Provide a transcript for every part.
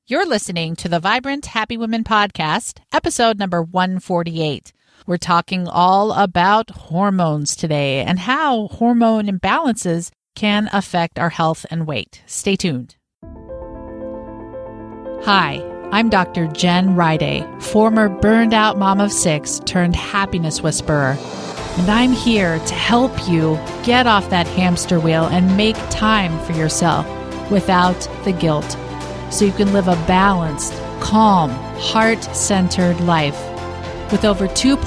You're listening to the Vibrant Happy Women podcast, episode number 148. We're talking all about hormones today and how hormone imbalances can affect our health and weight. Stay tuned. Hi, I'm Dr. Jen Riday, former burned out mom of 6 turned happiness whisperer. And I'm here to help you get off that hamster wheel and make time for yourself without the guilt, so you can live a balanced, calm, heart-centered life. With over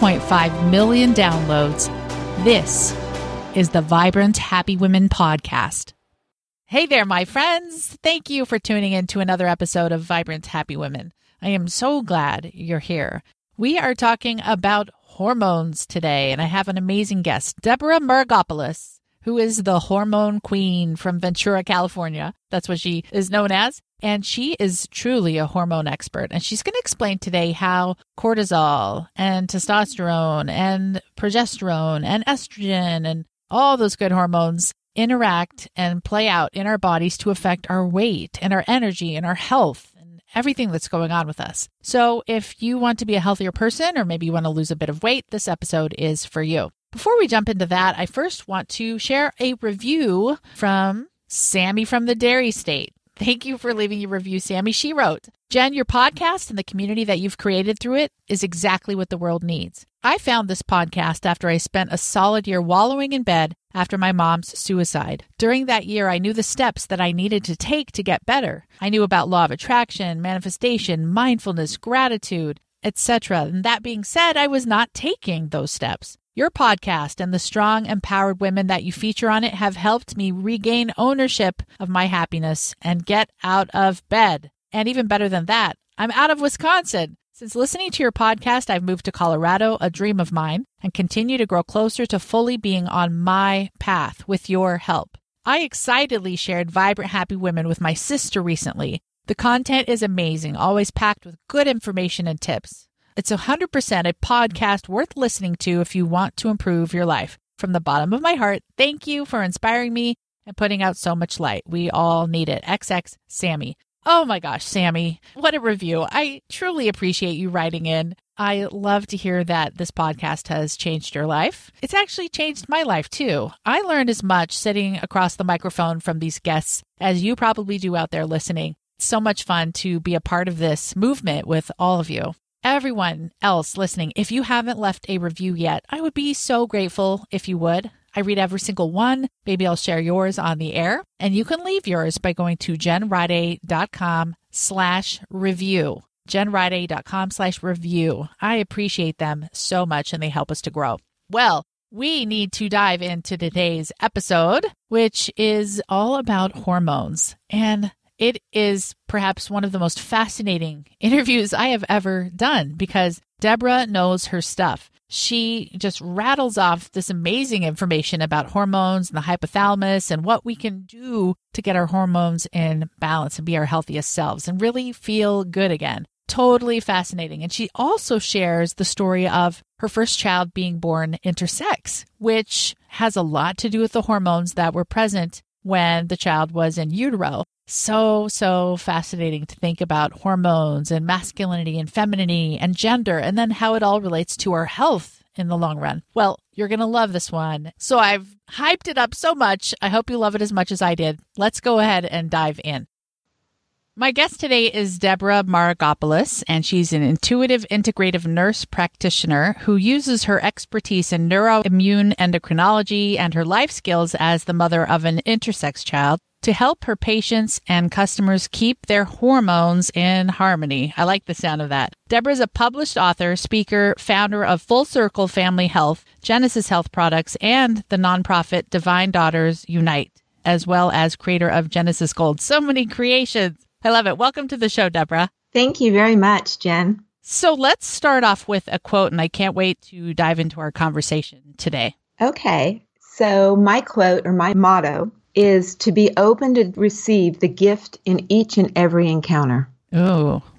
2.5 million downloads, this is the Vibrant Happy Women podcast. Hey there, my friends. Thank you for tuning in to another episode of Vibrant Happy Women. I am so glad you're here. We are talking about hormones today, and I have an amazing guest, Deborah Margopoulos, who is the hormone queen from Ventura, California. That's what she is known as. And she is truly a hormone expert. And she's going to explain today how cortisol and testosterone and progesterone and estrogen and all those good hormones interact and play out in our bodies to affect our weight and our energy and our health and everything that's going on with us. So if you want to be a healthier person, or maybe you want to lose a bit of weight, this episode is for you. Before we jump into that, I first want to share a review from Sammy from the Dairy State. Thank you for leaving your review, Sammy. She wrote, Jen, your podcast and the community that you've created through it is exactly what the world needs. I found this podcast after I spent a solid year wallowing in bed after my mom's suicide. During that year, I knew the steps that I needed to take to get better. I knew about law of attraction, manifestation, mindfulness, gratitude, etc. And that being said, I was not taking those steps. Your podcast and the strong, empowered women that you feature on it have helped me regain ownership of my happiness and get out of bed. And even better than that, I'm out of Wisconsin. Since listening to your podcast, I've moved to Colorado, a dream of mine, and continue to grow closer to fully being on my path with your help. I excitedly shared Vibrant Happy Women with my sister recently. The content is amazing, always packed with good information and tips. It's 100% a podcast worth listening to if you want to improve your life. From the bottom of my heart, thank you for inspiring me and putting out so much light. We all need it. XX Sammy. Oh my gosh, Sammy, what a review. I truly appreciate you writing in. I love to hear that this podcast has changed your life. It's actually changed my life too. I learned as much sitting across the microphone from these guests as you probably do out there listening. It's so much fun to be a part of this movement with all of you. Everyone else listening, if you haven't left a review yet, I would be so grateful if you would. I read every single one. Maybe I'll share yours on the air. And you can leave yours by going to jenriday.com/review. jenriday.com/review. I appreciate them so much, and they help us to grow. Well, we need to dive into today's episode, which is all about hormones. And it is perhaps one of the most fascinating interviews I have ever done because Deborah knows her stuff. She just rattles off this amazing information about hormones and the hypothalamus and what we can do to get our hormones in balance and be our healthiest selves and really feel good again. Totally fascinating. And she also shares the story of her first child being born intersex, which has a lot to do with the hormones that were present when the child was in utero. So fascinating to think about hormones and masculinity and femininity and gender, and then how it all relates to our health in the long run. Well, you're going to love this one. So I've hyped it up so much. I hope you love it as much as I did. Let's go ahead and dive in. My guest today is Deborah Margopoulos, and she's an intuitive integrative nurse practitioner who uses her expertise in neuroimmune endocrinology and her life skills as the mother of an intersex child to help her patients and customers keep their hormones in harmony. I like the sound of that. Deborah is a published author, speaker, founder of Full Circle Family Health, Genesis Health Products, and the nonprofit Divine Daughters Unite, as well as creator of Genesis Gold. So many creations. I love it. Welcome to the show, Deborah. Thank you very much, Jen. So let's start off with a quote, and I can't wait to dive into our conversation today. Okay. So my quote or my motto is to be open to receive the gift in each and every encounter. Oh,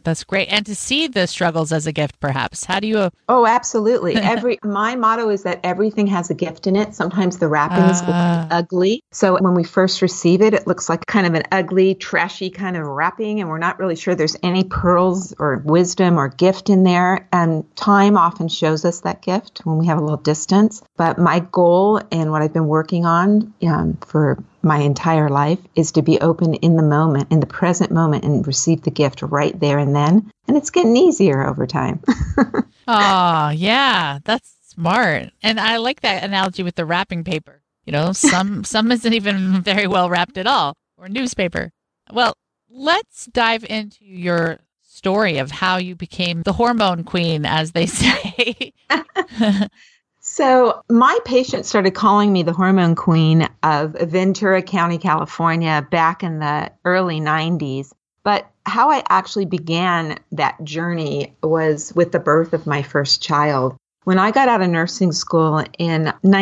That's great. And to see the struggles as a gift, perhaps. How do you? Oh, absolutely. My motto is that everything has a gift in it. Sometimes the wrappings look ugly. So when we first receive it, it looks like kind of an ugly, trashy kind of wrapping, and we're not really sure there's any pearls or wisdom or gift in there. And time often shows us that gift when we have a little distance. But my goal and what I've been working on for my entire life is to be open in the moment, in the present moment, and receive the gift right there and then. And it's getting easier over time. Oh, yeah, that's smart. And I like that analogy with the wrapping paper. Some isn't even very well wrapped at all, or newspaper. Well, let's dive into your story of how you became the hormone queen, as they say. So my patients started calling me the hormone queen of Ventura County, California, back in the early 90s. But how I actually began that journey was with the birth of my first child. When I got out of nursing school in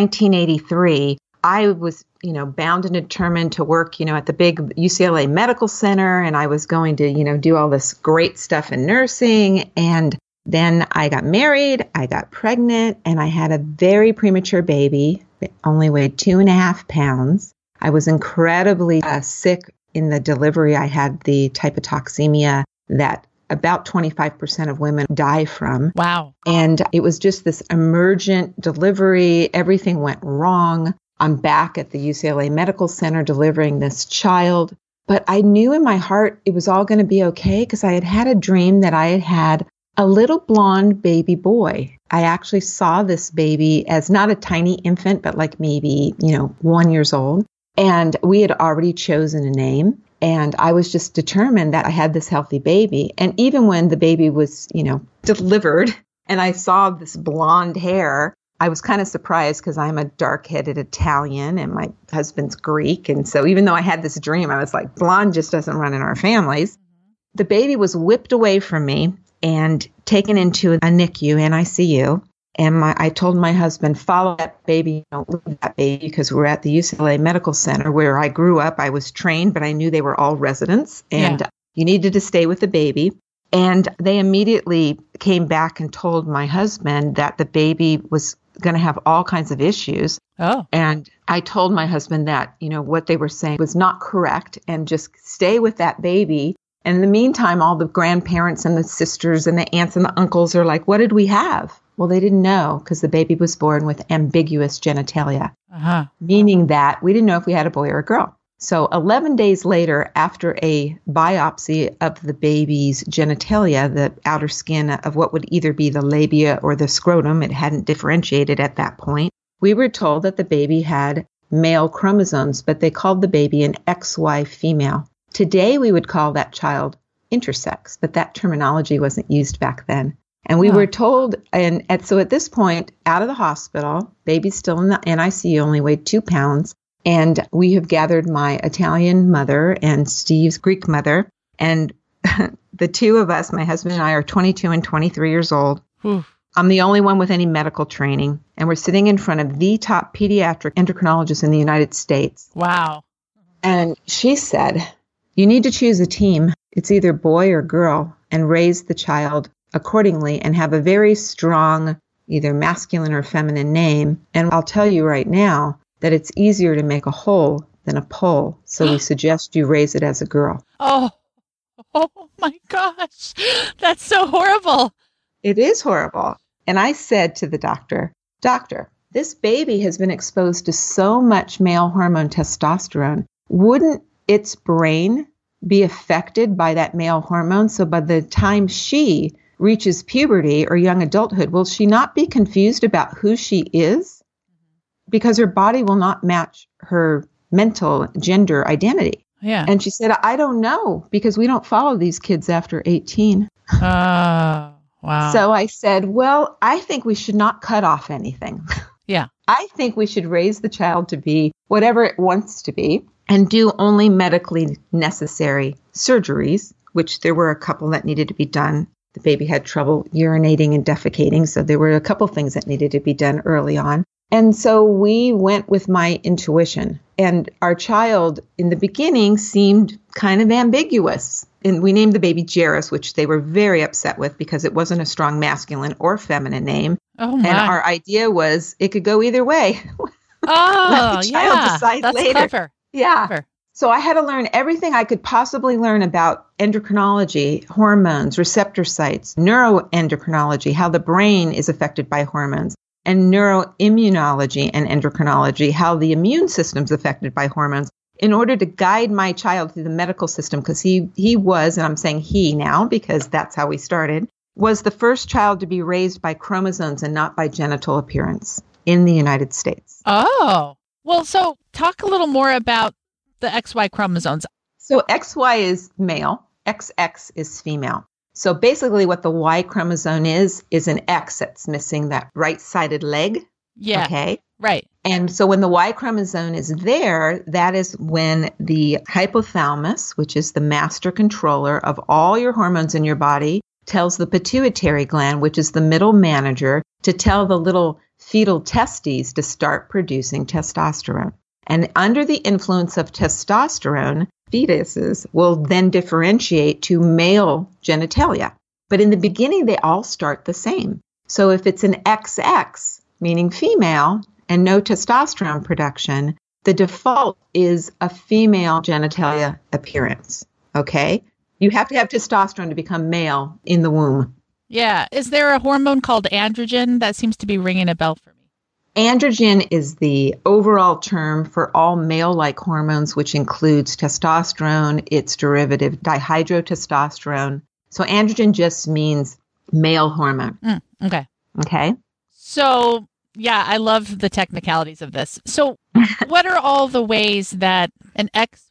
1983, I was, bound and determined to work, at the big UCLA Medical Center, and I was going to, do all this great stuff in nursing. And then I got married, I got pregnant, and I had a very premature baby. It only weighed 2.5 pounds. I was incredibly sick in the delivery. I had the type of toxemia that about 25% of women die from. Wow. And it was just this emergent delivery. Everything went wrong. I'm back at the UCLA Medical Center delivering this child. But I knew in my heart it was all going to be okay because I had a dream that I had a little blonde baby boy. I actually saw this baby as not a tiny infant, but like maybe, 1 year old. And we had already chosen a name. And I was just determined that I had this healthy baby. And even when the baby was, delivered and I saw this blonde hair, I was kind of surprised because I'm a dark-headed Italian and my husband's Greek. And so even though I had this dream, I was like, blonde just doesn't run in our families. The baby was whipped away from me and taken into a NICU, NICU. And I told my husband, follow that baby, don't leave that baby, because we're at the UCLA Medical Center where I grew up. I was trained, but I knew they were all residents, and you needed to stay with the baby. And they immediately came back and told my husband that the baby was going to have all kinds of issues. Oh. And I told my husband that, what they were saying was not correct, and just stay with that baby. And in the meantime, all the grandparents and the sisters and the aunts and the uncles are like, what did we have? Well, they didn't know because the baby was born with ambiguous genitalia, meaning that we didn't know if we had a boy or a girl. So 11 days later, after a biopsy of the baby's genitalia, the outer skin of what would either be the labia or the scrotum, it hadn't differentiated at that point, we were told that the baby had male chromosomes, but they called the baby an XY female. Today, we would call that child intersex, but that terminology wasn't used back then. And we were told, and so at this point, out of the hospital, baby's still in the NICU, only weighed 2 pounds. And we have gathered my Italian mother and Steve's Greek mother. And the two of us, my husband and I, are 22 and 23 years old. I'm the only one with any medical training. And we're sitting in front of the top pediatric endocrinologist in the United States. Wow. And she said, you need to choose a team. It's either boy or girl, and raise the child accordingly and have a very strong, either masculine or feminine name. And I'll tell you right now that it's easier to make a hole than a pole. So we suggest you raise it as a girl. Oh my gosh. That's so horrible. It is horrible. And I said to the doctor, this baby has been exposed to so much male hormone testosterone. Wouldn't its brain be affected by that male hormone? So by the time she reaches puberty or young adulthood, will she not be confused about who she is? Because her body will not match her mental gender identity. Yeah. And she said, I don't know, because we don't follow these kids after 18. Wow. So I said, well, I think we should not cut off anything. Yeah. I think we should raise the child to be whatever it wants to be and do only medically necessary surgeries, which there were a couple that needed to be done. The baby had trouble urinating and defecating, so there were a couple things that needed to be done early on. And so we went with my intuition. And our child in the beginning seemed kind of ambiguous. And we named the baby Jairus, which they were very upset with because it wasn't a strong masculine or feminine name. Oh my. And our idea was it could go either way. Oh, Let the child decide that's later. clever. Yeah. Clever. So I had to learn everything I could possibly learn about endocrinology, hormones, receptor sites, neuroendocrinology, how the brain is affected by hormones, and neuroimmunology and endocrinology, how the immune system is affected by hormones, in order to guide my child through the medical system, because he was, and I'm saying he now because that's how we started, was the first child to be raised by chromosomes and not by genital appearance in the United States. Oh, well, so talk a little more about the XY chromosomes. So XY is male, XX is female. So basically what the Y chromosome is an X that's missing that right-sided leg. Yeah. Okay. Right. And so when the Y chromosome is there, that is when the hypothalamus, which is the master controller of all your hormones in your body, tells the pituitary gland, which is the middle manager, to tell the little fetal testes to start producing testosterone. And under the influence of testosterone, fetuses will then differentiate to male genitalia. But in the beginning, they all start the same. So if it's an XX, meaning female, and no testosterone production, the default is a female genitalia appearance. Okay? You have to have testosterone to become male in the womb. Yeah. Is there a hormone called androgen? That seems to be ringing a bell for me. Androgen is the overall term for all male-like hormones, which includes testosterone, its derivative dihydrotestosterone. So androgen just means male hormone. Okay. Okay. So, yeah, I love the technicalities of this. So what are all the ways that an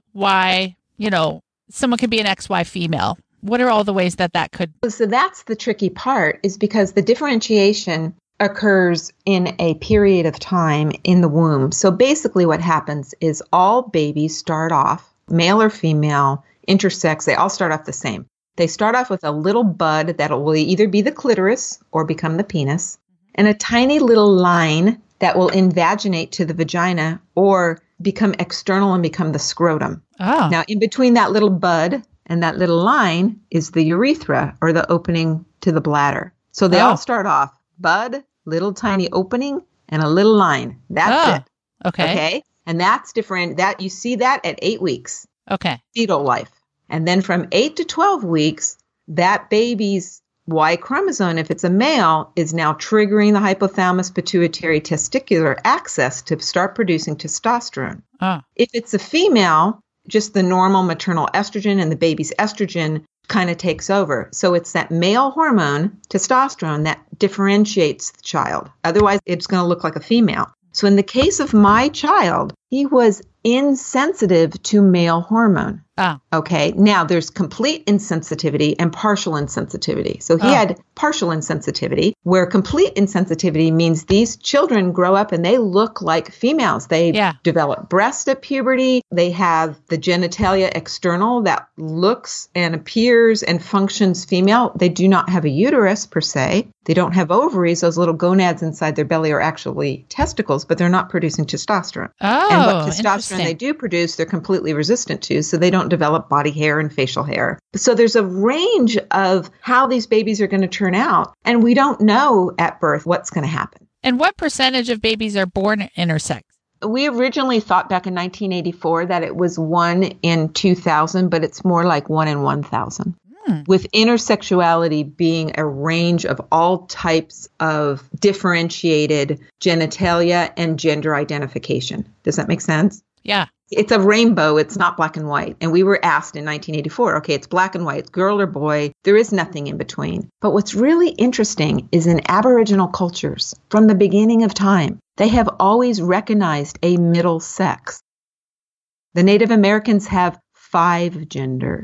XY, someone could be an XY female? What are all the ways that could? So that's the tricky part, is because the differentiation occurs in a period of time in the womb. So basically what happens is all babies start off, male or female, intersex, they all start off the same. They start off with a little bud that will either be the clitoris or become the penis, and a tiny little line that will invaginate to the vagina or become external and become the scrotum. Oh. Now, in between that little bud and that little line is the urethra, or the opening to the bladder. So they all start off bud, little tiny opening, and a little line. That's it. Okay. And that's different. That you see that at 8 weeks. Okay. Fetal life. And then from 8 to 12 weeks, that baby's Y chromosome, if it's a male, is now triggering the hypothalamus pituitary testicular axis to start producing testosterone. If it's a female, just the normal maternal estrogen and the baby's estrogen kind of takes over. So it's that male hormone, testosterone, that differentiates the child. Otherwise, it's going to look like a female. So in the case of my child, he was insensitive to male hormone. Okay. Now there's complete insensitivity and partial insensitivity. So he had partial insensitivity, where complete insensitivity means these children grow up and they look like females. They develop breast at puberty. They have the genitalia external that looks and appears and functions female. They do not have a uterus per se. They don't have ovaries. Those little gonads inside their belly are actually testicles, but they're not producing testosterone. And what testosterone they do produce, they're completely resistant to, so they don't develop body hair and facial hair. So there's a range of how these babies are going to turn out, and we don't know at birth what's going to happen. And what percentage of babies are born intersex? We originally thought back in 1984 that it was 1 in 2,000, but it's more like 1 in 1,000. With intersexuality being a range of all types of differentiated genitalia and gender identification. Does that make sense? Yeah. It's a rainbow. It's not black and white. And we were asked in 1984, okay, it's black and white, it's girl or boy. There is nothing in between. But what's really interesting is in Aboriginal cultures, from the beginning of time, they have always recognized a middle sex. The Native Americans have 5 genders.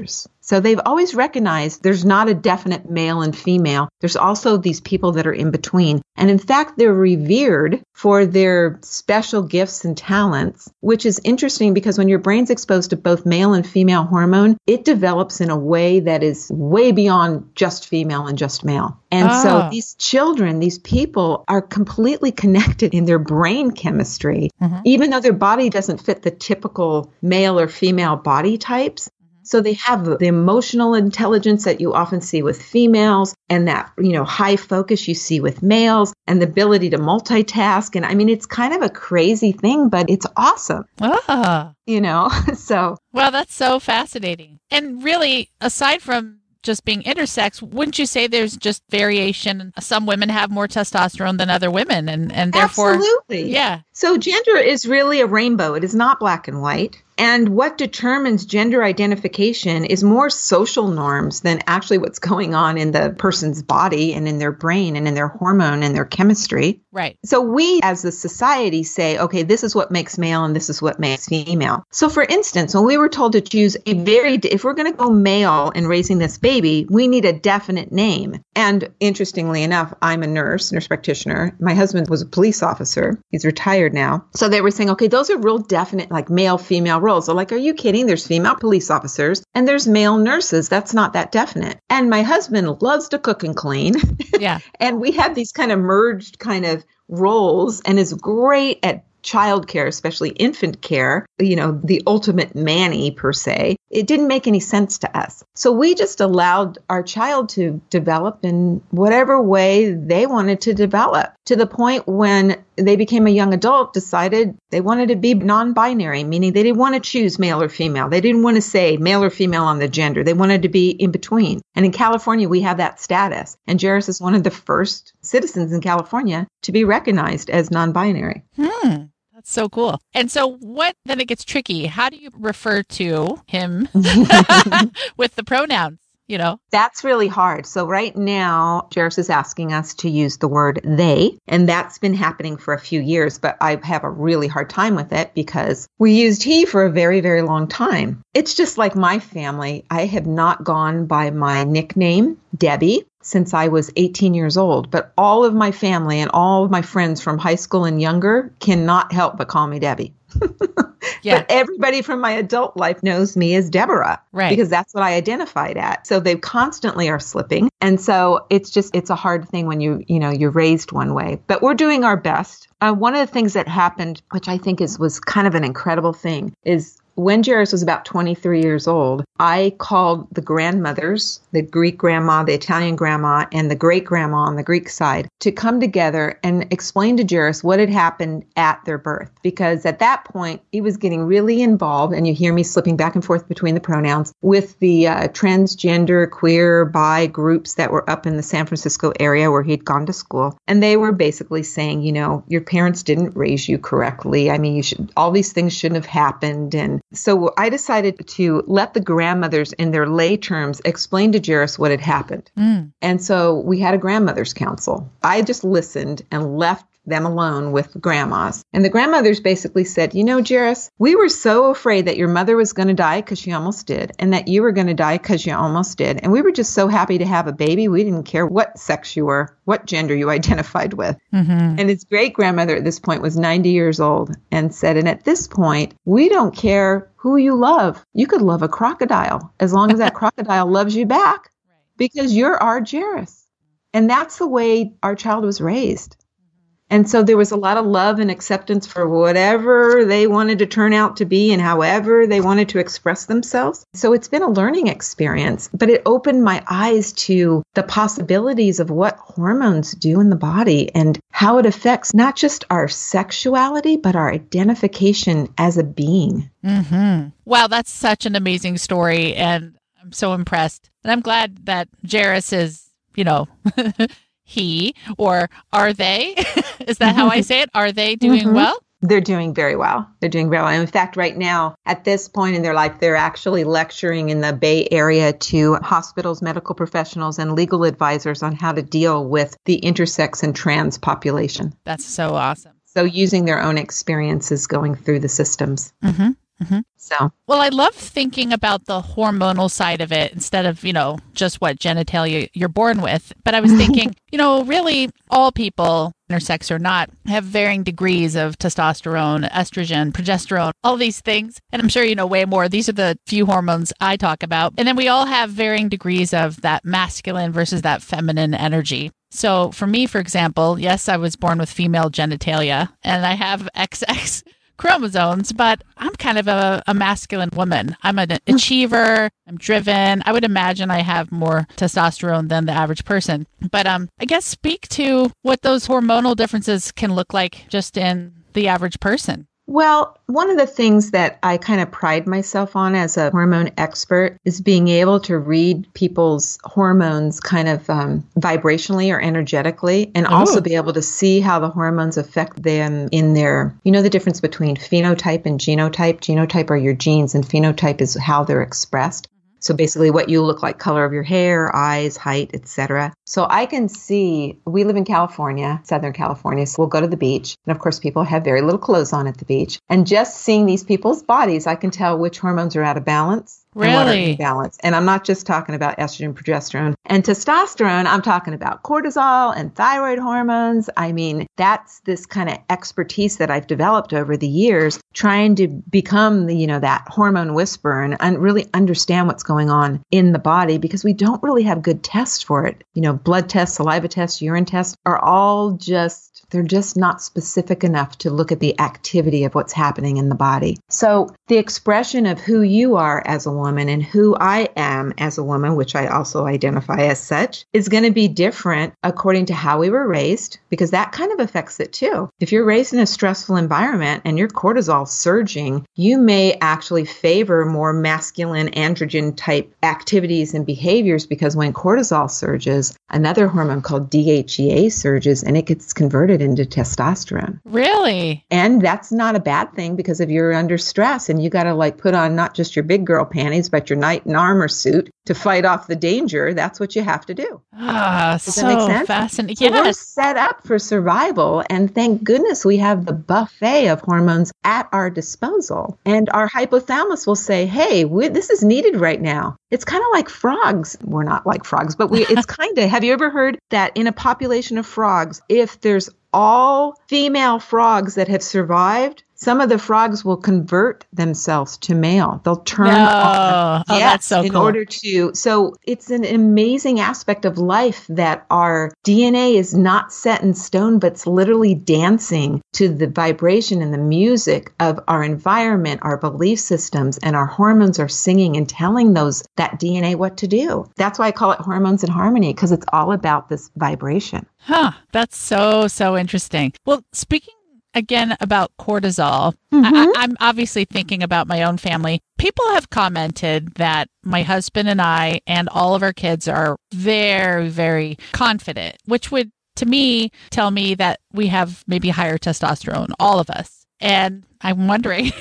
So they've always recognized there's not a definite male and female. There's also these people that are in between. And in fact, they're revered for their special gifts and talents, which is interesting because when your brain's exposed to both male and female hormone, it develops in a way that is way beyond just female and just male. And so these children, these people are completely connected in their brain chemistry, even though their body doesn't fit the typical male or female body types. So they have the emotional intelligence that you often see with females and that, high focus you see with males and the ability to multitask. And I mean, it's kind of a crazy thing, but it's awesome. So. Well, that's so fascinating. And really, aside from just being intersex, wouldn't you say there's just variation? Some women have more testosterone than other women, and therefore... Absolutely. Yeah. So gender is really a rainbow. It is not black and white. And what determines gender identification is more social norms than actually what's going on in the person's body and in their brain and in their hormone and their chemistry. Right. So we as a society say, okay, this is what makes male and this is what makes female. So for instance, when we were told to choose if we're going to go male in raising this baby, we need a definite name. And interestingly enough, I'm a nurse practitioner. My husband was a police officer. He's retired now. So they were saying, okay, those are real definite, like male, female roles. So like, are you kidding? There's female police officers and there's male nurses. That's not that definite. And my husband loves to cook and clean. Yeah. And we had these kind of merged kind of roles and is great at childcare, especially infant care, the ultimate manny per se. It didn't make any sense to us. So we just allowed our child to develop in whatever way they wanted to develop, to the point when they became a young adult, decided they wanted to be non-binary, meaning they didn't want to choose male or female. They didn't want to say male or female on the gender. They wanted to be in between. And in California, we have that status. And Jairus is one of the first citizens in California to be recognized as non-binary. That's so cool. And so then it gets tricky. How do you refer to him with the pronouns? That's really hard. So right now, Jairus is asking us to use the word they, and that's been happening for a few years, but I have a really hard time with it because we used he for a very, very long time. It's just like my family. I have not gone by my nickname, Debbie, since I was 18 years old, but all of my family and all of my friends from high school and younger cannot help but call me Debbie. Yeah. But everybody from my adult life knows me as Deborah, right? Because that's what I identified at. So they constantly are slipping. And so it's a hard thing when you're raised one way, but we're doing our best. One of the things that happened, which I think was kind of an incredible thing, is when Jairus was about 23 years old, I called the grandmothers, the Greek grandma, the Italian grandma, and the great grandma on the Greek side to come together and explain to Jairus what had happened at their birth. Because at that point, he was getting really involved, and you hear me slipping back and forth between the pronouns, with the transgender, queer, bi groups that were up in the San Francisco area where he'd gone to school. And they were basically saying, your parents didn't raise you correctly. I mean, all these things shouldn't have happened. And so I decided to let the grandmothers in their lay terms explain to Jairus what had happened. And so we had a grandmother's council. I just listened and left them alone with the grandmas. And the grandmothers basically said, Jairus, we were so afraid that your mother was going to die because she almost did, and that you were going to die because you almost did. And we were just so happy to have a baby. We didn't care what sex you were, what gender you identified with. And his great grandmother at this point was 90 years old and said, and at this point, we don't care who you love. You could love a crocodile as long as that crocodile loves you back, because you're our Jairus. And that's the way our child was raised. And so there was a lot of love and acceptance for whatever they wanted to turn out to be and however they wanted to express themselves. So it's been a learning experience, but it opened my eyes to the possibilities of what hormones do in the body and how it affects not just our sexuality, but our identification as a being. Wow, that's such an amazing story. And I'm so impressed. And I'm glad that Jairus is, he, or are they? Is that how I say it? Are they doing well? They're doing very well. They're doing very well. And in fact, right now, at this point in their life, they're actually lecturing in the Bay Area to hospitals, medical professionals, and legal advisors on how to deal with the intersex and trans population. That's so awesome. So using their own experiences going through the systems. Mm-hmm. So, well, I love thinking about the hormonal side of it instead of, just what genitalia you're born with. But I was thinking, really all people, intersex or not, have varying degrees of testosterone, estrogen, progesterone, all these things. And I'm sure you know way more. These are the few hormones I talk about. And then we all have varying degrees of that masculine versus that feminine energy. So for me, for example, yes, I was born with female genitalia and I have XX chromosomes, but I'm kind of a masculine woman. I'm an achiever. I'm driven. I would imagine I have more testosterone than the average person. But I guess speak to what those hormonal differences can look like just in the average person. Well, one of the things that I kind of pride myself on as a hormone expert is being able to read people's hormones kind of vibrationally or energetically, and also be able to see how the hormones affect them in their, the difference between phenotype and genotype. Genotype are your genes and phenotype is how they're expressed. So basically what you look like, color of your hair, eyes, height, etc. So I can see, we live in California, Southern California, so we'll go to the beach. And of course, people have very little clothes on at the beach. And just seeing these people's bodies, I can tell which hormones are out of balance. Really? And what are in balance. And I'm not just talking about estrogen, progesterone, and testosterone. I'm talking about cortisol and thyroid hormones. I mean, that's this kind of expertise that I've developed over the years, trying to become that hormone whisperer and really understand what's going on in the body, because we don't really have good tests for it. Blood tests, saliva tests, urine tests are all they're just not specific enough to look at the activity of what's happening in the body. So the expression of who you are as a woman and who I am as a woman, which I also identify as such, is going to be different according to how we were raised, because that kind of affects it too. If you're raised in a stressful environment and your cortisol surging, you may actually favor more masculine androgen type activities and behaviors, because when cortisol surges, another hormone called DHEA surges and it gets converted into testosterone. Really? And that's not a bad thing, because if you're under stress and you got to put on not just your big girl panties, but your knight in armor suit to fight off the danger, that's what you have to do. Does that make sense? Fascinating. So we're set up for survival. And thank goodness we have the buffet of hormones at our disposal. And our hypothalamus will say, hey, this is needed right now. It's kind of like frogs. We're not like frogs, but it's kind of, have you ever heard that in a population of frogs, if there's all female frogs that have survived, some of the frogs will convert themselves to male. They'll turn on. Oh, that's so in cool. order to. So it's an amazing aspect of life that our DNA is not set in stone, but it's literally dancing to the vibration and the music of our environment, our belief systems, and our hormones are singing and telling that DNA what to do. That's why I call it hormones in harmony, because it's all about this vibration. That's so interesting. Well, speaking again about cortisol, I'm obviously thinking about my own family. People have commented that my husband and I and all of our kids are very, very confident, which would, to me, tell me that we have maybe higher testosterone, all of us. And I'm wondering,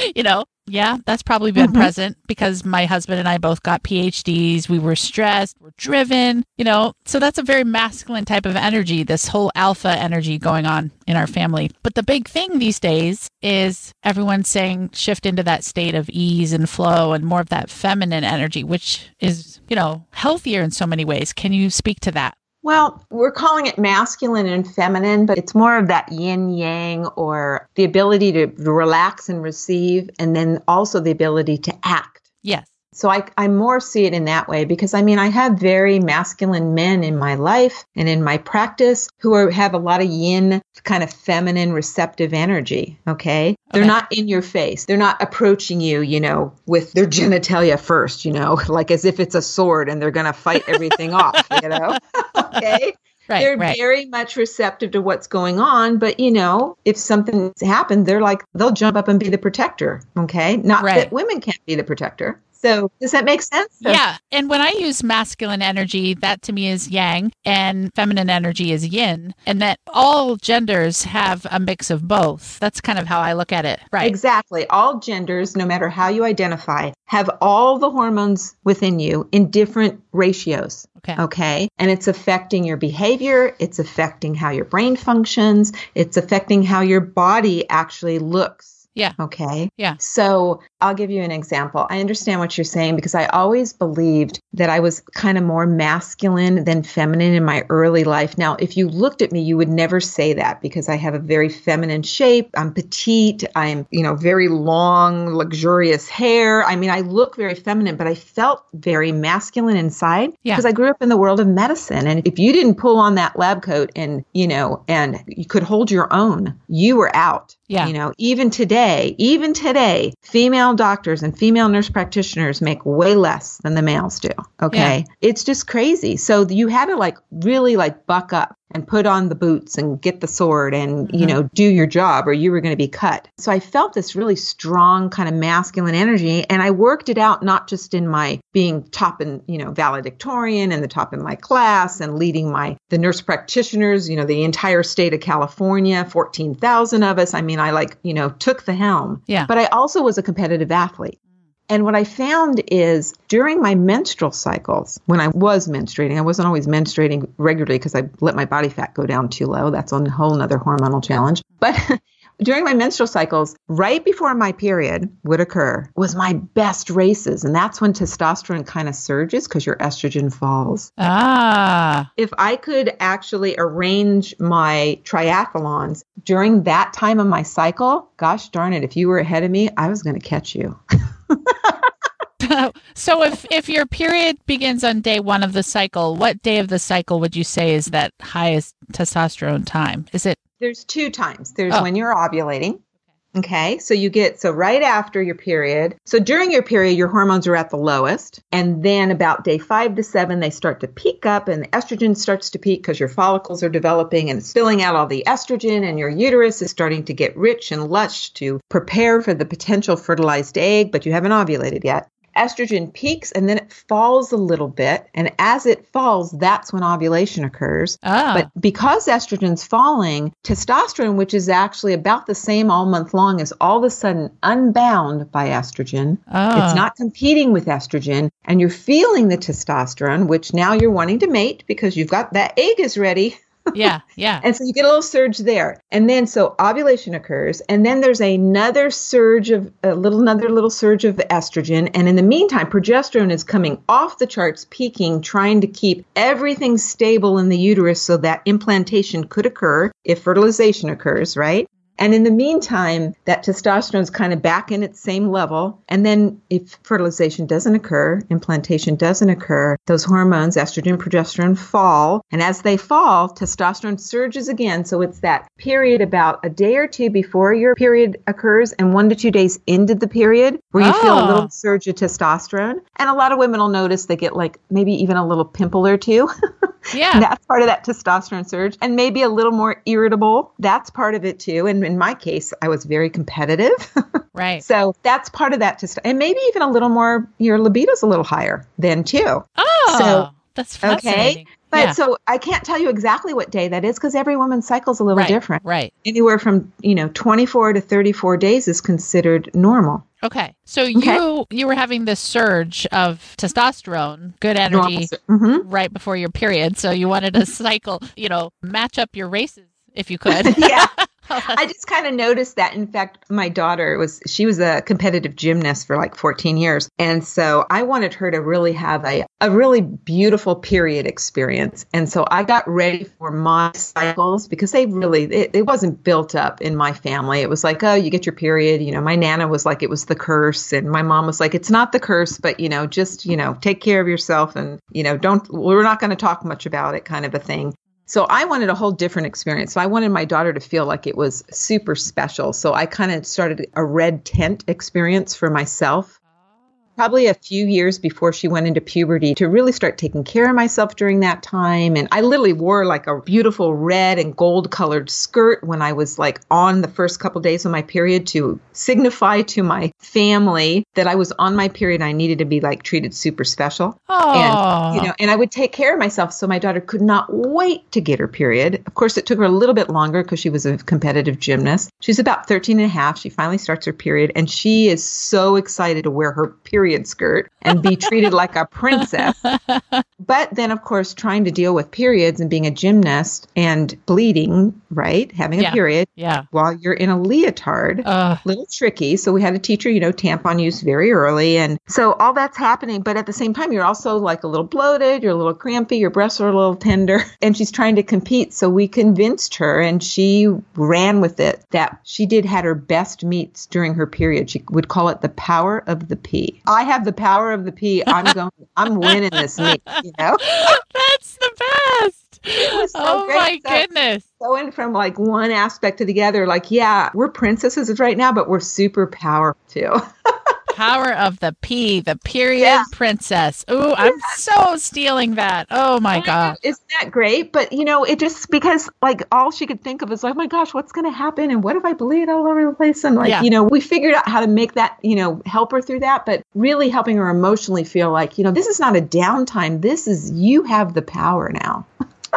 yeah, that's probably been present because my husband and I both got PhDs. We were stressed, we're driven, so that's a very masculine type of energy, this whole alpha energy going on in our family. But the big thing these days is everyone's saying shift into that state of ease and flow and more of that feminine energy, which is, healthier in so many ways. Can you speak to that? Well, we're calling it masculine and feminine, but it's more of that yin yang, or the ability to relax and receive, and then also the ability to act. Yes. So I more see it in that way, because I have very masculine men in my life and in my practice who have a lot of yin, kind of feminine, receptive energy. Okay. They're not in your face. They're not approaching you, with their genitalia first, like as if it's a sword and they're going to fight everything off, Okay. Right, they're very much receptive to what's going on. But, if something's happened, they'll jump up and be the protector. Okay. Not that women can't be the protector. So does that make sense? Yeah. And when I use masculine energy, that to me is yang, and feminine energy is yin, and that all genders have a mix of both. That's kind of how I look at it. Right. Exactly. All genders, no matter how you identify, have all the hormones within you in different ratios. Okay. And it's affecting your behavior. It's affecting how your brain functions. It's affecting how your body actually looks. Yeah. Okay. Yeah. So I'll give you an example. I understand what you're saying because I always believed that I was kind of more masculine than feminine in my early life. Now, if you looked at me, you would never say that because I have a very feminine shape. I'm petite. I'm, very long, luxurious hair. I mean, I look very feminine, but I felt very masculine inside because I grew up in the world of medicine. And if you didn't pull on that lab coat and you could hold your own, you were out. Yeah. Even today, female doctors and female nurse practitioners make way less than the males do. Okay. Yeah. It's just crazy. So you had to really buck up and put on the boots and get the sword and, do your job or you were going to be cut. So I felt this really strong kind of masculine energy. And I worked it out not just in my being top in, valedictorian and the top in my class and leading the nurse practitioners, the entire state of California, 14,000 of us. I mean, I took the helm. Yeah. But I also was a competitive athlete. And what I found is during my menstrual cycles, when I was menstruating, I wasn't always menstruating regularly because I let my body fat go down too low. That's a whole nother hormonal challenge. But during my menstrual cycles, right before my period would occur, was my best races. And that's when testosterone kind of surges because your estrogen falls. If I could actually arrange my triathlons during that time of my cycle, gosh darn it, if you were ahead of me, I was going to catch you. So if your period begins on day 1 of the cycle, what day of the cycle would you say is that highest testosterone time? There's 2 times. There's when you're ovulating. Okay. So right after your period. So during your period, your hormones are at the lowest. And then about day 5 to 7, they start to peak up and the estrogen starts to peak because your follicles are developing and spilling out all the estrogen and your uterus is starting to get rich and lush to prepare for the potential fertilized egg, but you haven't ovulated yet. Estrogen peaks and then it falls a little bit. And as it falls, that's when ovulation occurs. But because estrogen's falling, testosterone, which is actually about the same all month long, is all of a sudden unbound by estrogen. It's not competing with estrogen. And you're feeling the testosterone, which now you're wanting to mate because you've got that egg is ready. Yeah. And so you get a little surge there. And then so ovulation occurs. And then there's another surge of another little surge of estrogen. And in the meantime, progesterone is coming off the charts, peaking, trying to keep everything stable in the uterus so that implantation could occur if fertilization occurs, right? And in the meantime, that testosterone is kind of back in its same level. And then if fertilization doesn't occur, implantation doesn't occur, those hormones, estrogen, progesterone, fall. And as they fall, testosterone surges again. So it's that period about a day or 2 before your period occurs and 1 to 2 days into the period where you feel a little surge of testosterone. And a lot of women will notice they get maybe even a little pimple or 2. Yeah. That's part of that testosterone surge. And maybe a little more irritable. That's part of it too. And in my case, I was very competitive. Right. So that's part of that testosterone. And maybe even a little more, your libido's a little higher then too. That's fascinating. Okay. But so I can't tell you exactly what day that is because every woman's cycle is a little different. Right. Anywhere from, 24 to 34 days is considered normal. Okay. So you were having this surge of testosterone, good energy right before your period. So you wanted to cycle, match up your races if you could. Yeah. I just kind of noticed that. In fact, my daughter she was a competitive gymnast for 14 years. And so I wanted her to really have a really beautiful period experience. And so I got ready for my cycles because it wasn't built up in my family. It was you get your period. My Nana was it was the curse. And my mom was it's not the curse, but, just, take care of yourself and, we're not going to talk much about it kind of a thing. So I wanted a whole different experience. So I wanted my daughter to feel like it was super special. So I kind of started a red tent experience for myself. Probably a few years before she went into puberty to really start taking care of myself during that time. And I literally wore a beautiful red and gold colored skirt when I was on the first couple of days of my period to signify to my family that I was on my period and I needed to be treated super special. And, and I would take care of myself. So my daughter could not wait to get her period. Of course, it took her a little bit longer because she was a competitive gymnast. She's about 13 and a half. She finally starts her period and she is so excited to wear her period period skirt and be treated like a princess. But then, of course, trying to deal with periods and being a gymnast and bleeding, right? Having a period while you're in a leotard, a little tricky. So we had to teach her, tampon use very early. And so all that's happening. But at the same time, you're also like a little bloated, you're a little crampy, your breasts are a little tender, and she's trying to compete. So we convinced her, and she ran with it, that she had her best meets during her period. She would call it the power of the pee. I have the power of the pee. I'm winning this meet, That's the best. It was so great. My goodness. Going from like one aspect to the other, like, yeah, we're princesses right now, but we're super powerful too. Power of the P, the period princess. Ooh, I'm so stealing that. Oh my God. Isn't that great? But it just, because like all she could think of is like, oh my gosh, what's going to happen? And what if I bleed all over the place? And like, we figured out how to make that, help her through that, but really helping her emotionally feel like, this is not a downtime. This is, you have the power now.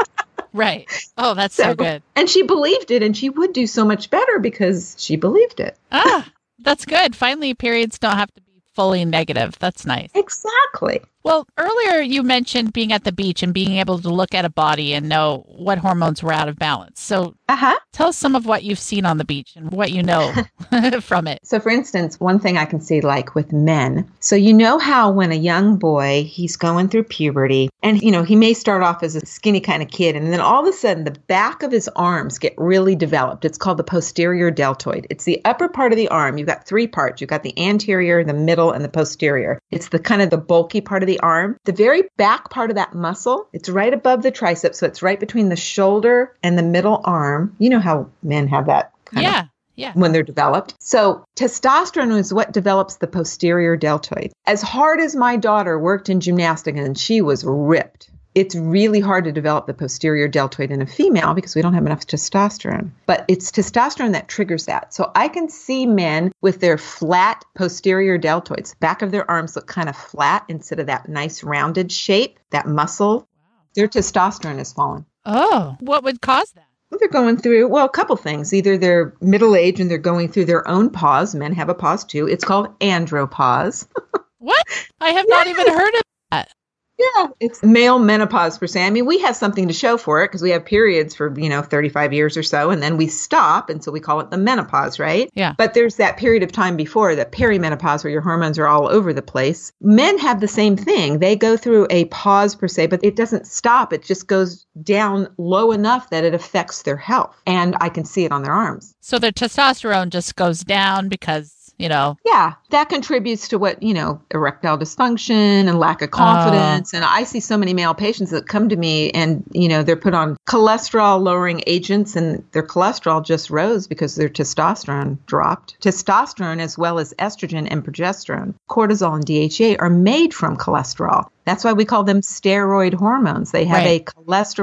Right. Oh, that's so good. And she believed it, and she would do so much better because she believed it. That's good. Finally, periods don't have to be fully negative. That's nice. Exactly. Well, earlier you mentioned being at the beach and being able to look at a body and know what hormones were out of balance. So tell us some of what you've seen on the beach and what you know from it. So for instance, one thing I can see like with men. So how when a young boy, he's going through puberty and, he may start off as a skinny kind of kid. And then all of a sudden the back of his arms get really developed. It's called the posterior deltoid. It's the upper part of the arm. You've got three parts. You've got the anterior, the middle, and the posterior. It's the kind of the bulky part of the arm. The very back part of that muscle, it's right above the tricep. So it's right between the shoulder and the middle arm. You know how men have that kind of when they're developed. So testosterone is what develops the posterior deltoid. As hard as my daughter worked in gymnastics and she was ripped, it's really hard to develop the posterior deltoid in a female because we don't have enough testosterone. But it's testosterone that triggers that. So I can see men with their flat posterior deltoids. Back of their arms look kind of flat instead of that nice rounded shape, that muscle. Wow. Their testosterone has fallen. Oh, what would cause that? They're going through, a couple things. Either they're middle age and they're going through their own pause. Men have a pause too. It's called andropause. What? I have not even heard of that. Yeah, it's male menopause per se. I mean, we have something to show for it because we have periods for, 35 years or so, and then we stop. And so we call it the menopause, right? Yeah. But there's that period of time before, the perimenopause, where your hormones are all over the place. Men have the same thing. They go through a pause per se, but it doesn't stop. It just goes down low enough that it affects their health. And I can see it on their arms. So their testosterone just goes down because Yeah, that contributes to what, erectile dysfunction and lack of confidence. And I see so many male patients that come to me and, they're put on cholesterol lowering agents and their cholesterol just rose because their testosterone dropped. Testosterone, as well as estrogen and progesterone, cortisol and DHEA, are made from cholesterol. That's why we call them steroid hormones. They have a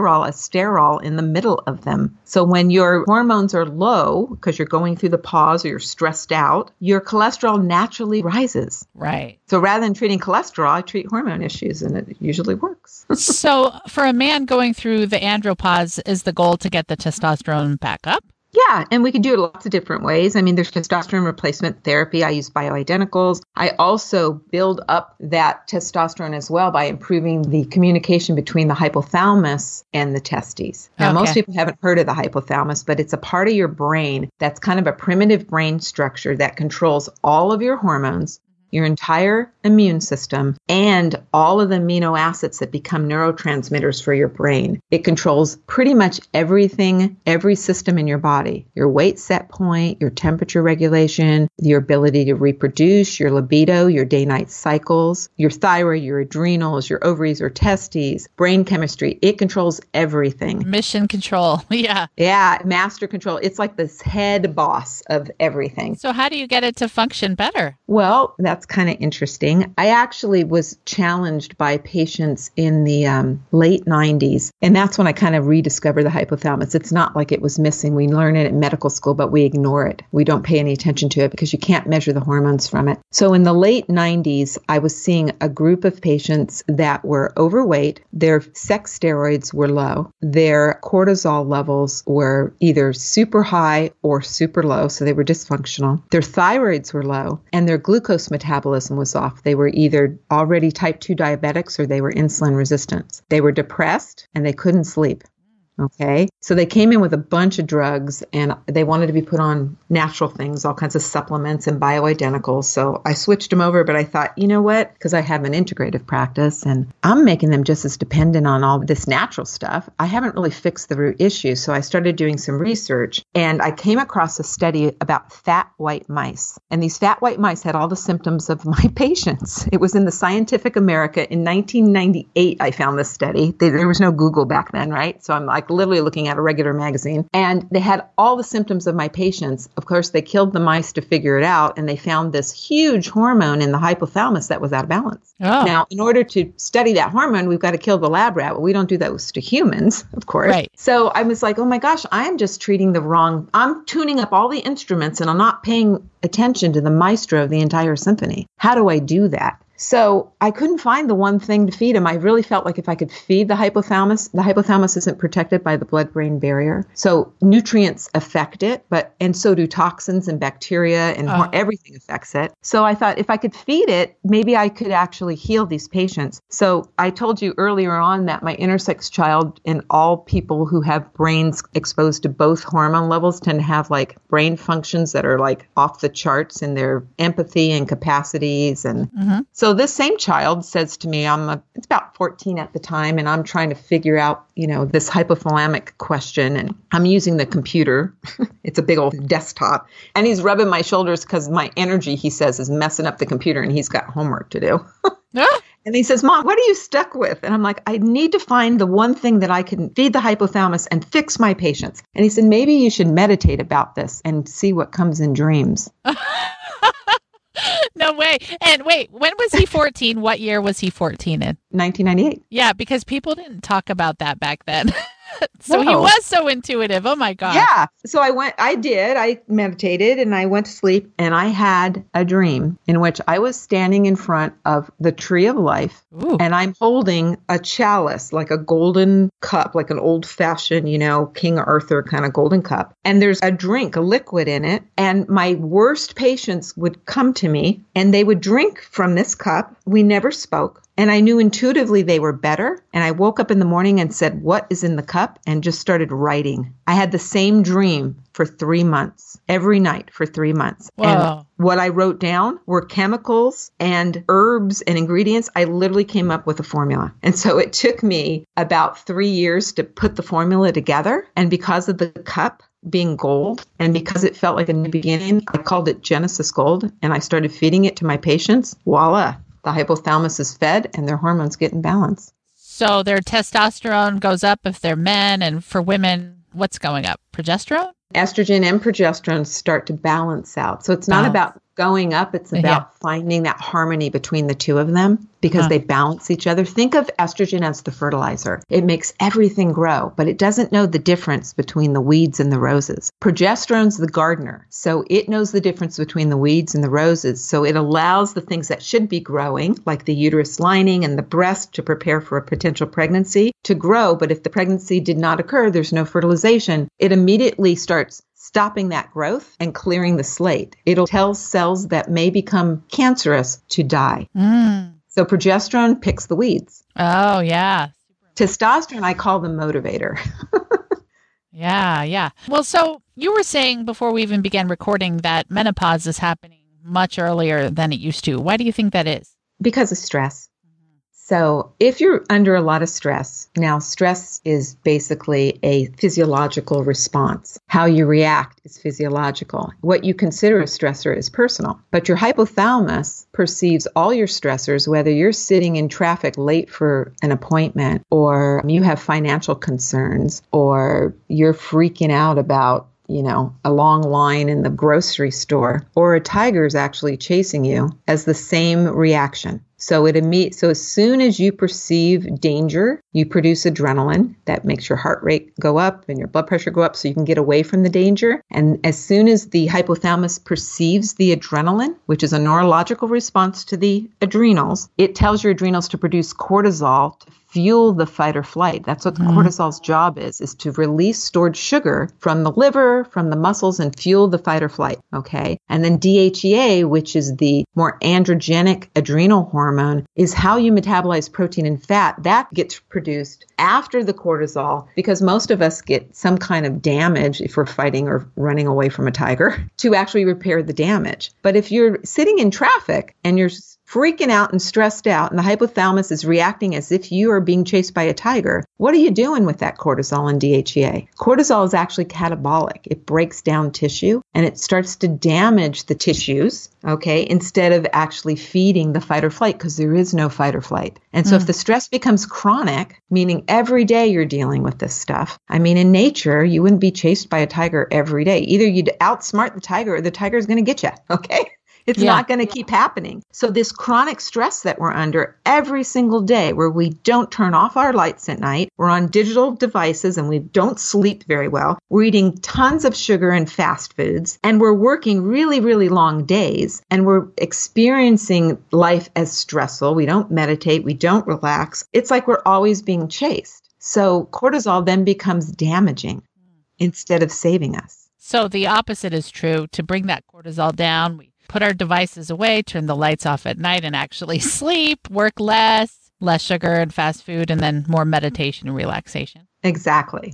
sterol in the middle of them. So when your hormones are low, because you're going through the pause or you're stressed out, your cholesterol naturally rises. Right. So rather than treating cholesterol, I treat hormone issues, and it usually works. So for a man going through the andropause, is the goal to get the testosterone back up? Yeah, and we can do it lots of different ways. I mean, there's testosterone replacement therapy. I use bioidenticals. I also build up that testosterone as well by improving the communication between the hypothalamus and the testes. Now, most people haven't heard of the hypothalamus, but it's a part of your brain that's kind of a primitive brain structure that controls all of your hormones, your entire immune system, and all of the amino acids that become neurotransmitters for your brain. It controls pretty much everything, every system in your body, your weight set point, your temperature regulation, your ability to reproduce, your libido, your day-night cycles, your thyroid, your adrenals, your ovaries or testes, brain chemistry. It controls everything. Mission control. Yeah. Yeah. Master control. It's like this head boss of everything. So how do you get it to function better? Well, that's kind of interesting. I actually was challenged by patients in the late 90s. And that's when I kind of rediscovered the hypothalamus. It's not like it was missing. We learn it in medical school, but we ignore it. We don't pay any attention to it because you can't measure the hormones from it. So in the late 90s, I was seeing a group of patients that were overweight. Their sex steroids were low. Their cortisol levels were either super high or super low. So they were dysfunctional. Their thyroids were low and their glucose metabolism metabolism was off. They were either already type 2 diabetics or they were insulin resistant. They were depressed and they couldn't sleep. Okay. So they came in with a bunch of drugs and they wanted to be put on natural things, all kinds of supplements and bioidenticals. So I switched them over, but I thought, you know what? Because I have an integrative practice and I'm making them just as dependent on all this natural stuff. I haven't really fixed the root issue. So I started doing some research and I came across a study about fat white mice. And these fat white mice had all the symptoms of my patients. It was in the Scientific America in 1998. I found this study. There was no Google back then, right? So I'm like literally looking at a regular magazine and they had all the symptoms of my patients. Of course, they killed the mice to figure it out and they found this huge hormone in the hypothalamus that was out of balance. Oh. Now, in order to study that hormone, we've got to kill the lab rat. Well, we don't do that to humans, of course. Right. So I was like, oh my gosh, I'm just treating I'm tuning up all the instruments and I'm not paying attention to the maestro of the entire symphony. How do I do that? So I couldn't find the one thing to feed him. I really felt like if I could feed the hypothalamus isn't protected by the blood-brain barrier. So nutrients affect it, and so do toxins and bacteria and everything affects it. So I thought if I could feed it, maybe I could actually heal these patients. So I told you earlier on that my intersex child and all people who have brains exposed to both hormone levels tend to have like brain functions that are like off the charts in their empathy and capacities. And so this same child says to me, it's about 14 at the time, and I'm trying to figure out, this hypothalamic question, and I'm using the computer. It's a big old desktop, and he's rubbing my shoulders because my energy, he says, is messing up the computer, and he's got homework to do. And he says, Mom, what are you stuck with? And I'm like, I need to find the one thing that I can feed the hypothalamus and fix my patients. And he said, maybe you should meditate about this and see what comes in dreams. No way. And wait, when was he 14? What year was he 14 in? 1998. Yeah, because people didn't talk about that back then. So he was so intuitive. Oh my God. Yeah. So I meditated and I went to sleep and I had a dream in which I was standing in front of the tree of life. Ooh. And I'm holding a chalice, like a golden cup, like an old fashioned, King Arthur kind of golden cup. And there's a liquid in it. And my worst patients would come to me and they would drink from this cup. We never spoke. And I knew intuitively they were better. And I woke up in the morning and said, what is in the cup? And just started writing. I had the same dream for 3 months, every night for 3 months. Whoa. And what I wrote down were chemicals and herbs and ingredients. I literally came up with a formula. And so it took me about 3 years to put the formula together. And because of the cup being gold and because it felt like a new beginning, I called it Genesis Gold. And I started feeding it to my patients. Voila. The hypothalamus is fed and their hormones get in balance. So their testosterone goes up if they're men, and for women, what's going up? Progesterone? Estrogen and progesterone start to balance out. So it's not about going up. It's about finding that harmony between the two of them because they balance each other. Think of estrogen as the fertilizer. It makes everything grow, but it doesn't know the difference between the weeds and the roses. Progesterone's the gardener. So it knows the difference between the weeds and the roses. So it allows the things that should be growing, like the uterus lining and the breast to prepare for a potential pregnancy, to grow. But if the pregnancy did not occur, there's no fertilization. It immediately starts stopping that growth and clearing the slate. It'll tell cells that may become cancerous to die. So progesterone picks the weeds. Oh, yeah. Testosterone, I call the motivator. Yeah. Well, so you were saying before we even began recording that menopause is happening much earlier than it used to. Why do you think that is? Because of stress. So if you're under a lot of stress, now stress is basically a physiological response. How you react is physiological. What you consider a stressor is personal. But your hypothalamus perceives all your stressors, whether you're sitting in traffic late for an appointment, or you have financial concerns, or you're freaking out about a long line in the grocery store, or a tiger is actually chasing you, as the same reaction. So as soon as you perceive danger, you produce adrenaline that makes your heart rate go up and your blood pressure go up so you can get away from the danger. And as soon as the hypothalamus perceives the adrenaline, which is a neurological response to the adrenals, it tells your adrenals to produce cortisol to fuel the fight or flight. That's what cortisol's job is to release stored sugar from the liver, from the muscles, and fuel the fight or flight. Okay. And then DHEA, which is the more androgenic adrenal hormone, is how you metabolize protein and fat. That gets produced after the cortisol, because most of us get some kind of damage if we're fighting or running away from a tiger to actually repair the damage. But if you're sitting in traffic and you're freaking out and stressed out, and the hypothalamus is reacting as if you are being chased by a tiger, what are you doing with that cortisol and DHEA? Cortisol is actually catabolic. It breaks down tissue and it starts to damage the tissues, okay, instead of actually feeding the fight or flight, because there is no fight or flight. And so if the stress becomes chronic, meaning every day you're dealing with this stuff, I mean, in nature, you wouldn't be chased by a tiger every day. Either you'd outsmart the tiger or the tiger is going to get you, okay? It's not going to keep happening. So this chronic stress that we're under every single day, where we don't turn off our lights at night, we're on digital devices and we don't sleep very well, we're eating tons of sugar and fast foods, and we're working really, really long days, and we're experiencing life as stressful. We don't meditate, we don't relax. It's like we're always being chased. So cortisol then becomes damaging instead of saving us. So the opposite is true. To bring that cortisol down, we put our devices away, turn the lights off at night, and actually sleep, work less sugar and fast food, and then more meditation and relaxation. Exactly.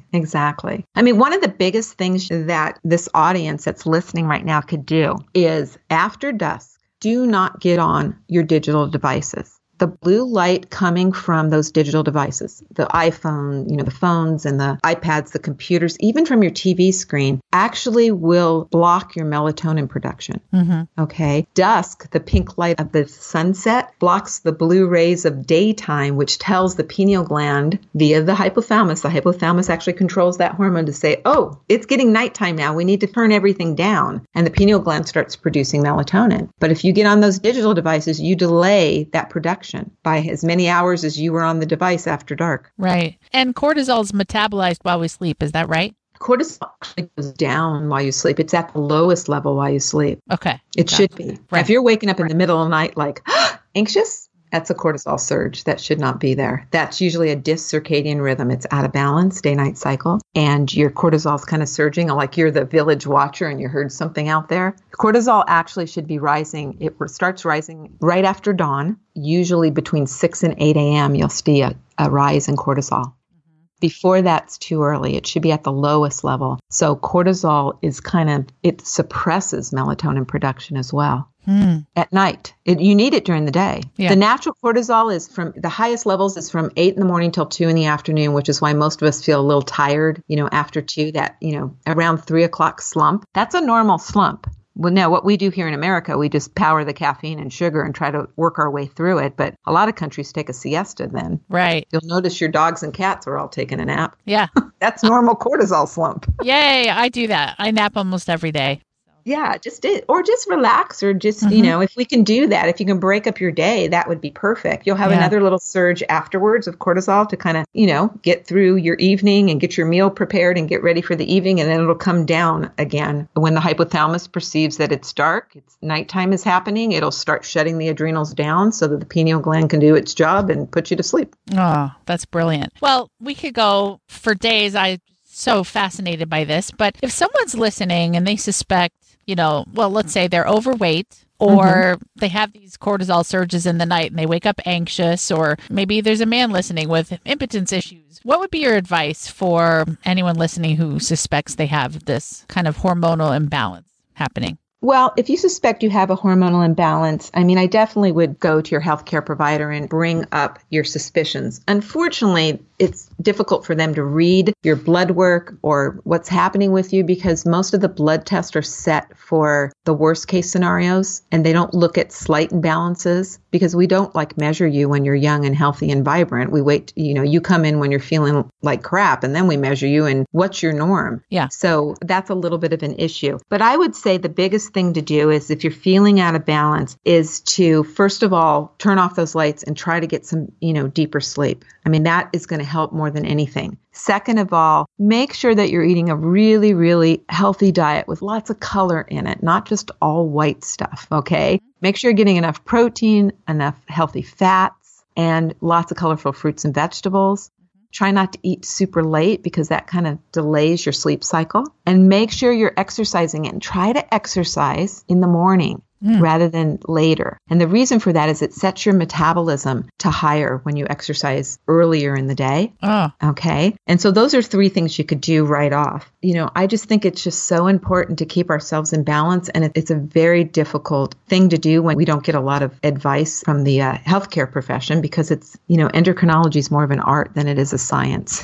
I mean, one of the biggest things that this audience that's listening right now could do is after dusk, do not get on your digital devices. The blue light coming from those digital devices, the iPhone, the phones and the iPads, the computers, even from your TV screen, actually will block your melatonin production. Okay. Dusk, the pink light of the sunset, blocks the blue rays of daytime, which tells the pineal gland via the hypothalamus. The hypothalamus actually controls that hormone to say, oh, it's getting nighttime now. We need to turn everything down. And the pineal gland starts producing melatonin. But if you get on those digital devices, you delay that production by as many hours as you were on the device after dark. Right. And cortisol is metabolized while we sleep. Is that right? Cortisol actually goes down while you sleep. It's at the lowest level while you sleep. Okay. It should be. Right. If you're waking up in the middle of the night like anxious, that's a cortisol surge. That should not be there. That's usually a dyscircadian rhythm. It's out of balance, day-night cycle, and your cortisol is kind of surging, like you're the village watcher and you heard something out there. Cortisol actually should be rising. It starts rising right after dawn, usually between 6 and 8 a.m. You'll see a rise in cortisol. Before that's too early. It should be at the lowest level. So cortisol is it suppresses melatonin production as well. At night. You need it during the day. Yeah. The natural cortisol is from the highest levels is from 8 in the morning till 2 in the afternoon, which is why most of us feel a little tired, after 2, that, around 3 o'clock slump. That's a normal slump. Well, no, what we do here in America, we just power the caffeine and sugar and try to work our way through it. But a lot of countries take a siesta then. Right. You'll notice your dogs and cats are all taking a nap. Yeah. That's normal cortisol slump. Yay, I do that. I nap almost every day. Yeah, just relax, or just, if we can do that, if you can break up your day, that would be perfect. You'll have another little surge afterwards of cortisol to kind of, get through your evening and get your meal prepared and get ready for the evening. And then it'll come down again. When the hypothalamus perceives that it's dark, nighttime is happening, it'll start shutting the adrenals down so that the pineal gland can do its job and put you to sleep. Oh, that's brilliant. Well, we could go for days. I'm so fascinated by this. But if someone's listening and they suspect, let's say they're overweight, or they have these cortisol surges in the night and they wake up anxious, or maybe there's a man listening with impotence issues. What would be your advice for anyone listening who suspects they have this kind of hormonal imbalance happening? Well, if you suspect you have a hormonal imbalance, I definitely would go to your healthcare provider and bring up your suspicions. Unfortunately, it's difficult for them to read your blood work or what's happening with you, because most of the blood tests are set for the worst case scenarios, and they don't look at slight imbalances, because we don't measure you when you're young and healthy and vibrant. We wait, you come in when you're feeling like crap, and then we measure you and what's your norm. Yeah. So that's a little bit of an issue. But I would say the biggest thing to do is, if you're feeling out of balance, is to, first of all, turn off those lights and try to get some, deeper sleep. That is going to help more than anything. Second of all, make sure that you're eating a really, really healthy diet with lots of color in it, not just all white stuff, okay? Make sure you're getting enough protein, enough healthy fats, and lots of colorful fruits and vegetables. Try not to eat super late because that kind of delays your sleep cycle. And make sure you're exercising and try to exercise in the morning rather than later. And the reason for that is it sets your metabolism to higher when you exercise earlier in the day. Okay. And so those are 3 things you could do right off. I just think it's just so important to keep ourselves in balance. And it's a very difficult thing to do when we don't get a lot of advice from the healthcare profession because it's, endocrinology is more of an art than it is a science.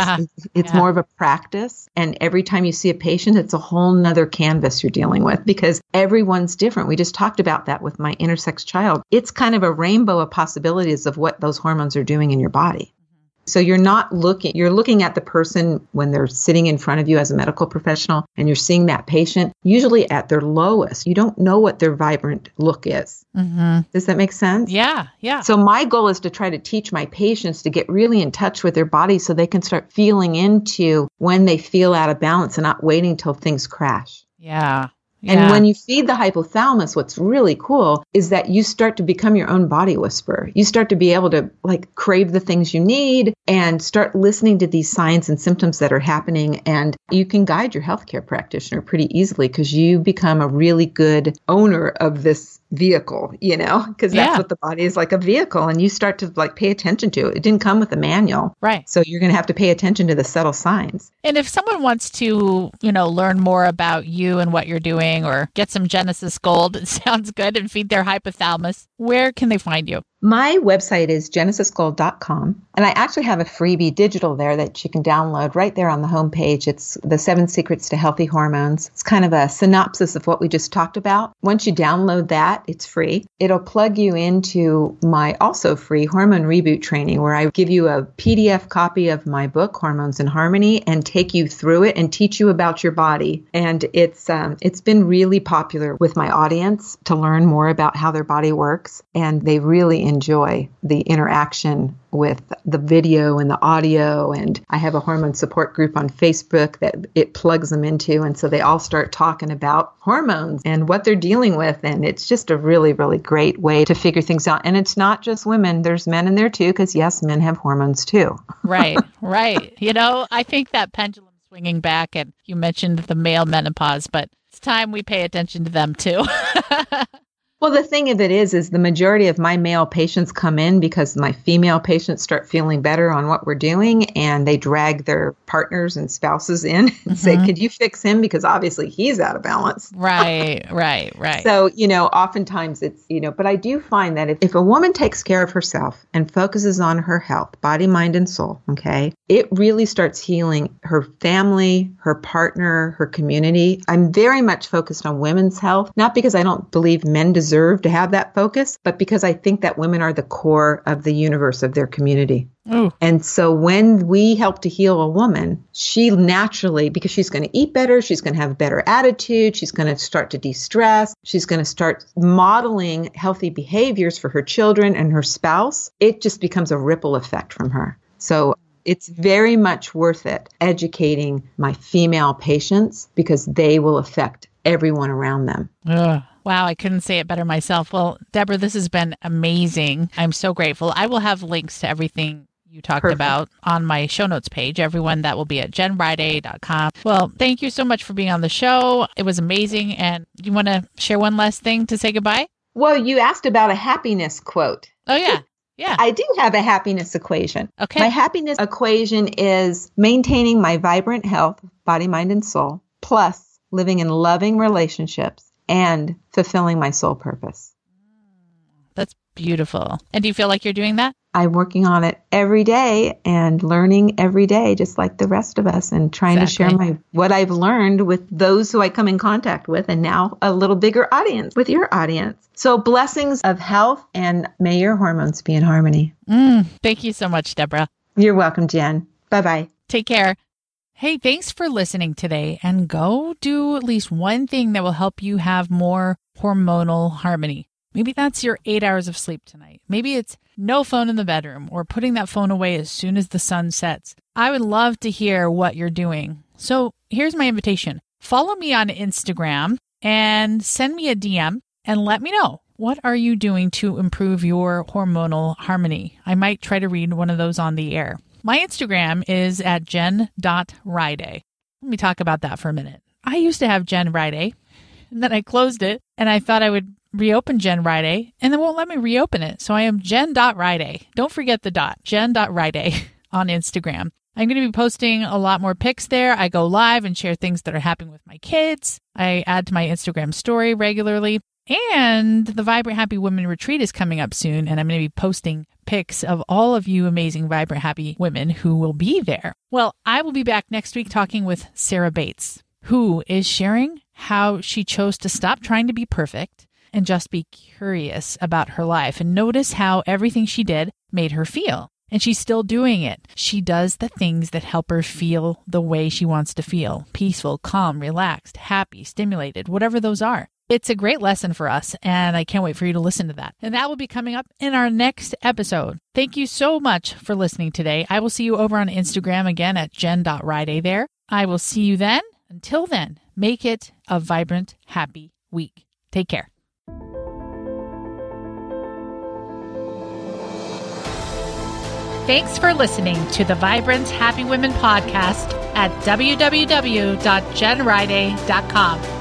It's more of a practice. And every time you see a patient, it's a whole nother canvas you're dealing with because everyone's different. We just talked about that with my intersex child. It's kind of a rainbow of possibilities of what those hormones are doing in your body. So you're looking at the person when they're sitting in front of you as a medical professional and you're seeing that patient usually at their lowest. You don't know what their vibrant look is. Does that make sense? Yeah. So my goal is to try to teach my patients to get really in touch with their body so they can start feeling into when they feel out of balance and not waiting till things crash. Yeah. And when you feed the hypothalamus, what's really cool is that you start to become your own body whisperer. You start to be able to crave the things you need and start listening to these signs and symptoms that are happening. And you can guide your healthcare practitioner pretty easily because you become a really good owner of this vehicle, because that's what the body is, like a vehicle, and you start to pay attention to it. It didn't come with a manual. Right. So you're going to have to pay attention to the subtle signs. And if someone wants to, learn more about you and what you're doing or get some Genesis Gold, it sounds good, and feed their hypothalamus, where can they find you? My website is genesisgold.com, and I actually have a freebie digital there that you can download right there on the homepage. It's the 7 Secrets to Healthy Hormones. It's kind of a synopsis of what we just talked about. Once you download that, it's free. It'll plug you into my also free hormone reboot training, where I give you a PDF copy of my book, Hormones in Harmony, and take you through it and teach you about your body. And it's been really popular with my audience to learn more about how their body works, and they really enjoy the interaction with the video and the audio. And I have a hormone support group on Facebook that it plugs them into. And so they all start talking about hormones and what they're dealing with. And it's just a really, really great way to figure things out. And it's not just women. There's men in there too, because yes, men have hormones too. Right. I think that pendulum swinging back, and you mentioned the male menopause, but it's time we pay attention to them too. Well, the thing of it is the majority of my male patients come in because my female patients start feeling better on what we're doing, and they drag their partners and spouses in and say, could you fix him? Because obviously he's out of balance. Right. So, oftentimes it's, but I do find that if a woman takes care of herself and focuses on her health, body, mind, and soul, okay, it really starts healing her family, her partner, her community. I'm very much focused on women's health, not because I don't believe men deserve to have that focus, but because I think that women are the core of the universe of their community. Ooh. And so when we help to heal a woman, she naturally, because she's going to eat better, she's going to have a better attitude, she's going to start to de-stress, she's going to start modeling healthy behaviors for her children and her spouse. It just becomes a ripple effect from her. So it's very much worth it educating my female patients because they will affect everyone around them. Wow, I couldn't say it better myself. Well, Deborah, this has been amazing. I'm so grateful. I will have links to everything you talked about on my show notes page. Everyone, that will be at jenriday.com. Well, thank you so much for being on the show. It was amazing. And do you want to share one last thing to say goodbye? Well, you asked about a happiness quote. Oh, yeah. Yeah. I do have a happiness equation. Okay. My happiness equation is maintaining my vibrant health, body, mind, and soul, plus living in loving relationships and fulfilling my soul purpose. That's beautiful. And do you feel like you're doing that? I'm working on it every day and learning every day, just like the rest of us, and trying to share what I've learned with those who I come in contact with, and now a little bigger audience with your audience. So blessings of health, and may your hormones be in harmony. Thank you so much, Deborah. You're welcome, Jen. Bye-bye. Take care. Hey, thanks for listening today, and go do at least one thing that will help you have more hormonal harmony. Maybe that's your 8 hours of sleep tonight. Maybe it's no phone in the bedroom or putting that phone away as soon as the sun sets. I would love to hear what you're doing. So here's my invitation. Follow me on Instagram and send me a DM and let me know. What are you doing to improve your hormonal harmony? I might try to read one of those on the air. My Instagram is at jen.riday. Let me talk about that for a minute. I used to have Jen Riday, and then I closed it, and I thought I would reopen Jen Riday, and then won't let me reopen it. So I am jen.riday. Don't forget the dot, jen.riday on Instagram. I'm going to be posting a lot more pics there. I go live and share things that are happening with my kids. I add to my Instagram story regularly. And the Vibrant Happy Women Retreat is coming up soon, and I'm going to be posting pics of all of you amazing, vibrant, happy women who will be there. Well, I will be back next week talking with Sarah Bates, who is sharing how she chose to stop trying to be perfect and just be curious about her life and notice how everything she did made her feel. And she's still doing it. She does the things that help her feel the way she wants to feel. Peaceful, calm, relaxed, happy, stimulated, whatever those are. It's a great lesson for us, and I can't wait for you to listen to that. And that will be coming up in our next episode. Thank you so much for listening today. I will see you over on Instagram again at jen.riday there. I will see you then. Until then, make it a vibrant, happy week. Take care. Thanks for listening to the Vibrant Happy Women podcast at www.jenriday.com.